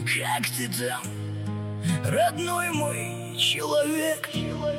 Как ты там, родной мой человек?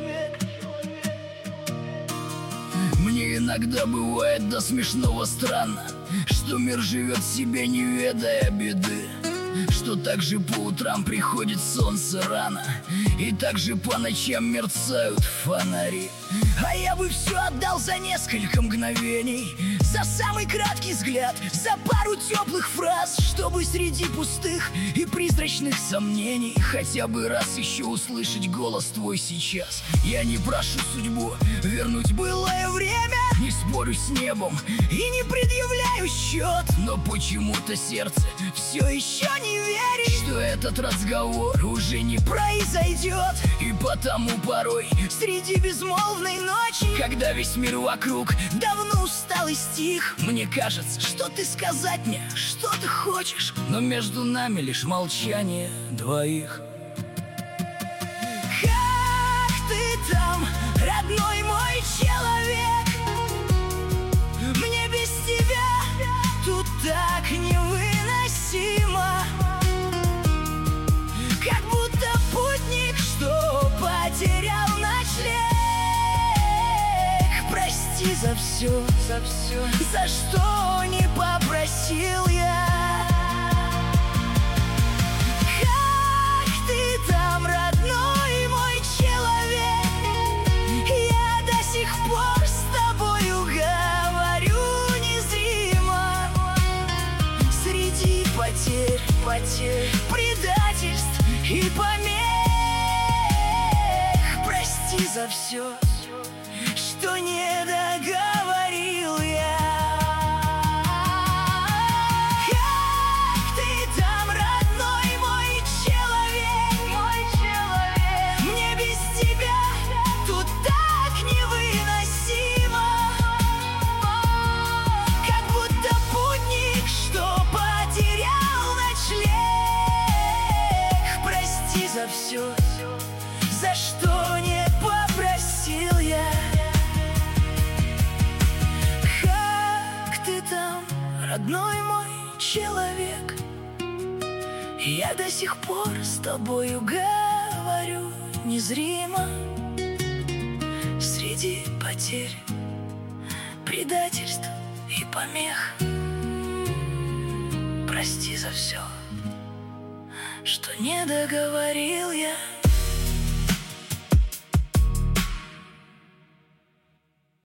Мне иногда бывает до смешного странно, что мир живет себе, не ведая беды, что так же по утрам приходит солнце рано, и так же по ночам мерцают фонари. А я бы все отдал за несколько мгновений, за самый краткий взгляд, за пару теплых фраз, чтобы среди пустых и призрачных сомнений хотя бы раз еще услышать голос твой сейчас. Я не прошу судьбу вернуть былое время, не спорю с небом и не предъявляю счет, но почему-то сердце все еще не верит, что этот разговор уже не произойдет. И потому порой среди безмолвной ночи, когда весь мир вокруг давно устал и стих, мне кажется, что ты сказать мне, что ты хочешь, но между нами лишь молчание двоих. Как ты там, родной мой человек? Мне без тебя тут так невыносимо, как будто путник, что потерял ночлег. Прости за все, за что не попросил я. Как ты там, родной мой человек? Я до сих пор с тобою говорю незримо, среди потерь, предательств и помех. Прости за все, что не договорил я. Как ты там, родной мой человек? Мне без тебя тут так невыносимо, как будто путник, что потерял ночлег. Прости за все, за что не попросил я. Как ты там, родной мой человек? Я до сих пор с тобою говорю незримо, среди потерь, предательств и помех. Прости за все, что не договорил я.